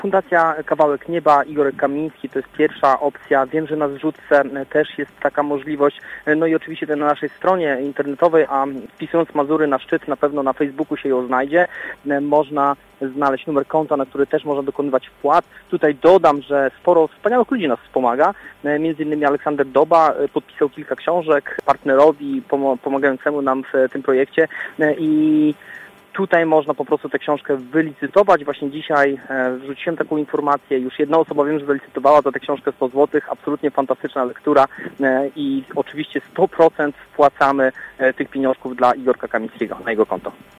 Fundacja Kawałek Nieba, Igor Kamiński, to jest pierwsza opcja. Wiem, że na zrzutce też jest taka możliwość. No i oczywiście na naszej stronie internetowej, a wpisując Mazury na szczyt, na pewno na Facebooku się ją znajdzie. Można znaleźć numer konta, na który też można dokonywać wpłat. Tutaj dodam, że sporo wspaniałych ludzi nas wspomaga. Między innymi Aleksander Doba podpisał kilka książek partnerowi pomagającemu nam w tym projekcie i tutaj można po prostu tę książkę wylicytować. Właśnie dzisiaj wrzuciłem taką informację. Już jedna osoba wiem, że wylicytowała za tę książkę 100 zł. Absolutnie fantastyczna lektura i oczywiście 100% wpłacamy tych pieniążków dla Igorka Kamińskiego na jego konto.